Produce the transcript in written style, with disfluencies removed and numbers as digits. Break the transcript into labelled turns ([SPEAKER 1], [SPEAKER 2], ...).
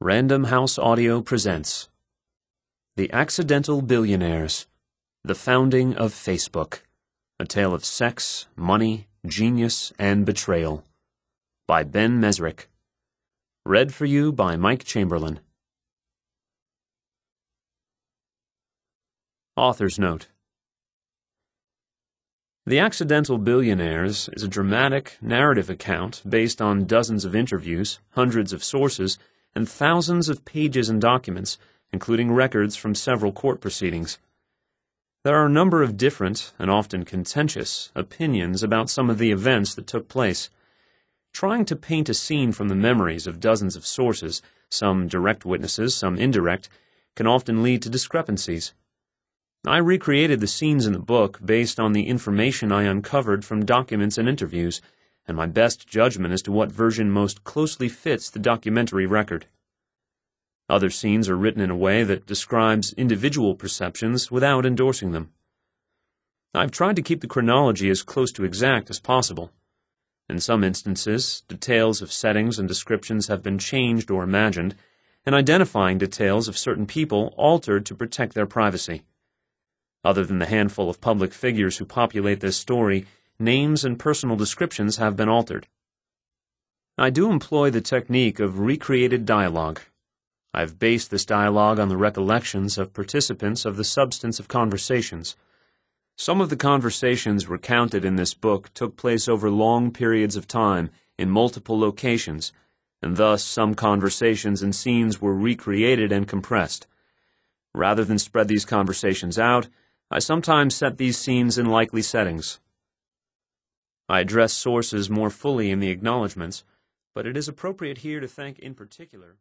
[SPEAKER 1] Random House Audio presents The Accidental Billionaires, The Founding of Facebook, A Tale of Sex, Money, Genius, and Betrayal, by Ben Mezrich. Read for you by Mike Chamberlain. Author's Note. The Accidental Billionaires is a dramatic, narrative account based on dozens of interviews, hundreds of sources, and thousands of pages and documents, including records from several court proceedings. There are a number of different, and often contentious, opinions about some of the events that took place. Trying to paint a scene from the memories of dozens of sources, some direct witnesses, some indirect, can often lead to discrepancies. I recreated the scenes in the book based on the information I uncovered from documents and interviews, and my best judgment as to what version most closely fits the documentary record. Other scenes are written in a way that describes individual perceptions without endorsing them. I've tried to keep the chronology as close to exact as possible. In some instances, details of settings and descriptions have been changed or imagined, and identifying details of certain people altered to protect their privacy. Other than the handful of public figures who populate this story, names and personal descriptions have been altered. I do employ the technique of recreated dialogue. I've based this dialogue on the recollections of participants of the substance of conversations. Some of the conversations recounted in this book took place over long periods of time in multiple locations, and thus some conversations and scenes were recreated and compressed. Rather than spread these conversations out, I sometimes set these scenes in likely settings. I address sources more fully in the acknowledgments, but it is appropriate here to thank in particular